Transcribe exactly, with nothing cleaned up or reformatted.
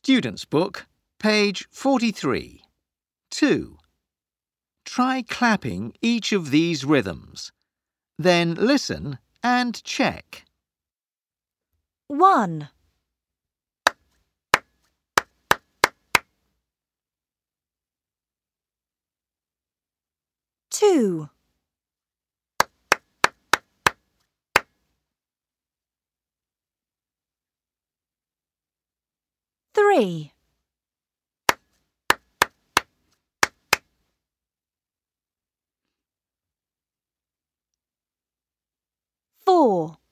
Student's Book, page forty-three. two. Try clapping each of these rhythms. Then listen and check. one. two. three. four.